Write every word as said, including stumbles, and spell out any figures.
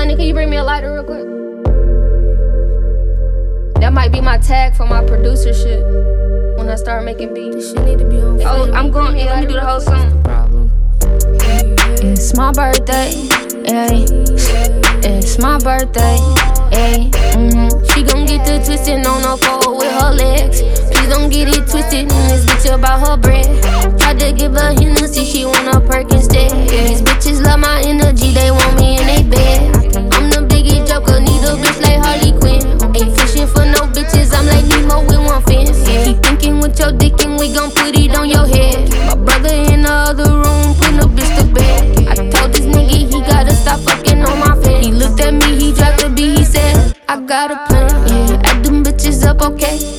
Honey, can you bring me a lighter real quick? That might be my tag for my producer shit. When I start making beats, this shit need to be on. Oh, I'm going. Yeah, let me do the whole song. Problem. It's my birthday, ayy. It's my birthday, ayy. Mm-hmm. She gon' get the twisted on the floor with her legs. Please don't get it twisted in this bitch about her bread. Tried to give her Hennessy, she want a perk instead. Yeah. These bitches love my energy, they want me in they bed. I'm the biggest joker, need a bitch like Harley Quinn. Ain't fishing for no bitches, I'm like Nemo with one fin. Yeah. Keep thinking with your dick and we gon' put it on your head. My brother in the other room, put no bitch to bed. I told this nigga he gotta stop fucking on my face. He looked at me, he dropped the beat, he said, I got a plan, yeah. Add them bitches up, okay.